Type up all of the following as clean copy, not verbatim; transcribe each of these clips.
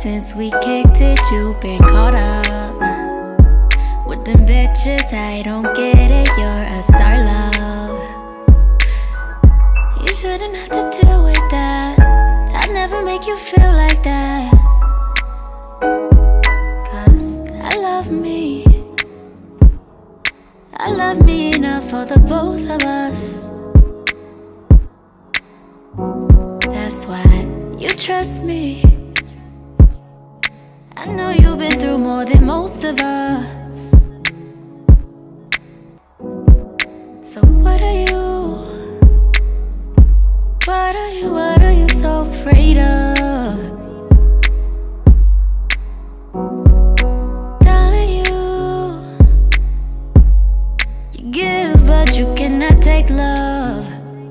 since we kicked it, you been caught up with them bitches. I don't get it, you're a star, love. You shouldn't have to deal with that. I'd never make you feel like that. 'Cause I love me. I love me enough for the both of us. That's why you trust me. I know you've been through more than most of us. So what are you? What are you so afraid of? Darling, you give, but you cannot take love.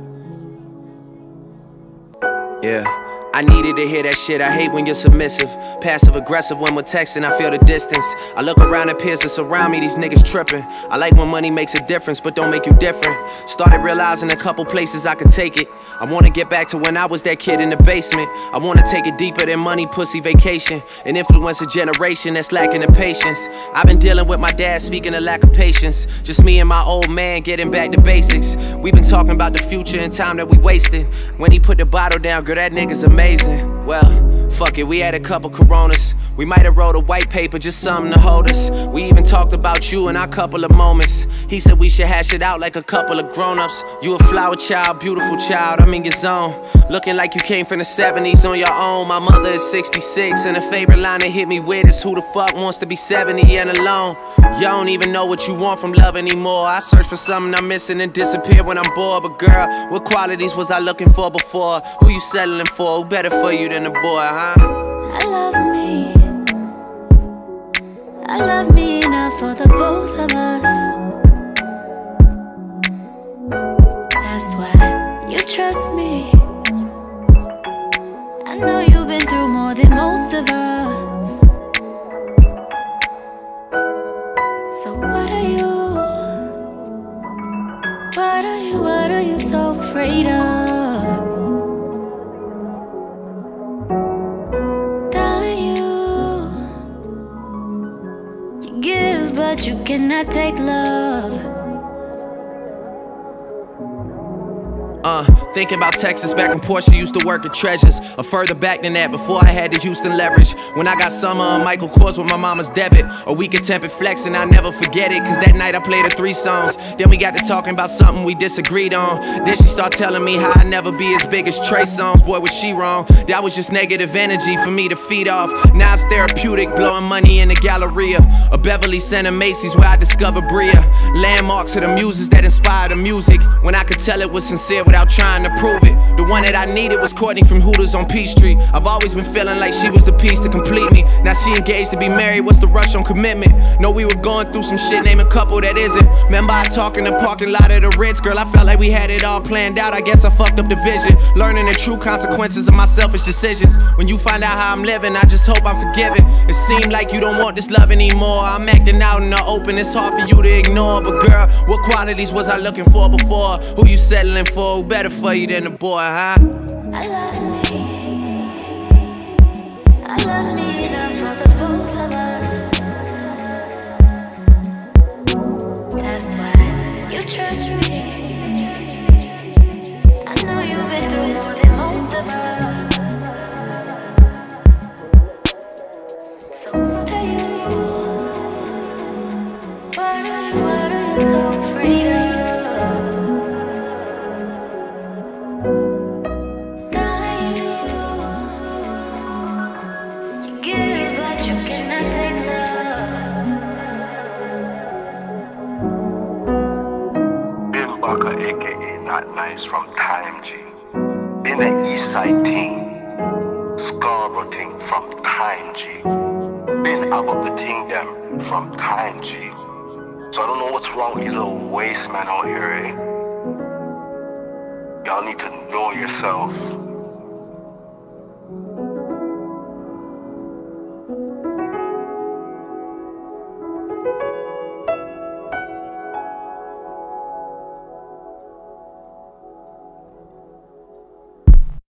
Yeah, I needed to hear that shit. I hate when you're submissive, passive aggressive when we're texting. I feel the distance. I look around at peers that surround me, these niggas tripping. I like when money makes a difference, but don't make you different. Started realizing a couple places I could take it. I wanna get back to when I was that kid in the basement. I wanna take it deeper than money, pussy, vacation, and influence a generation that's lacking the patience. I've been dealing with my dad, speaking of lack of patience. Just me and my old man getting back to basics. We've been talking about the future and time that we wasted. When he put the bottle down, girl, that nigga's amazing. Well, fuck it, we had a couple Coronas. We might have wrote a white paper, just something to hold us. We even talked about you in our couple of moments. He said we should hash it out like a couple of grown-ups. You a flower child, beautiful child, I'm in your zone. Looking like you came from the 70s on your own. My mother is 66, and a favorite line that hit me with is, who the fuck wants to be 70 and alone? You don't even know what you want from love anymore. I search for something I'm missing and disappear when I'm bored. But girl, what qualities was I looking for before? Who you settling for? Who better for you than a boy, huh? I love me. I love me enough for the both of us. That's why you trust me. I know you've been through more than most of us. So what are you? What are you so afraid of? Darling, you give, but you cannot take love. Thinking about Texas back when Portia used to work at Treasures, or further back than that, before I had the Houston leverage. When I got Summer on Michael Kors with my mama's debit, or we could temper flex and I never forget it. Cause that night I played her 3 songs. Then we got to talking about something we disagreed on. Then she started telling me how I'd never be as big as Trey Songz. Boy, was she wrong. That was just negative energy for me to feed off. Now it's therapeutic, blowing money in the Galleria, or Beverly Center Macy's where I discovered Bria. Landmarks of the muses that inspire the music, when I could tell it was sincere without trying to prove it. The one that I needed was Courtney from Hooters on Peachtree. I've always been feeling like she was the piece to complete me. Now she engaged to be married, what's the rush on commitment? Know we were going through some shit, name a couple that isn't. Remember I talk in the parking lot of the Ritz, girl, I felt like we had it all planned out. I guess I fucked up the vision, learning the true consequences of my selfish decisions. When you find out how I'm living, I just hope I'm forgiven. It seemed like you don't want this love anymore. I'm acting out in the open, it's hard for you to ignore. But girl, what qualities was I looking for before? Who you settling for? Who better for you than a boy, huh? I love me. I love me enough for the both of us. That's why you trust me. I know you've been through more than most of us. So what are you? What are you so afraid of? AKA Not Nice from Time G. Been the Eastside team, Scarborough team from Time G. Been about the team them from Time G. So I don't know what's wrong with these little waste men out here, eh? Y'all need to know yourself.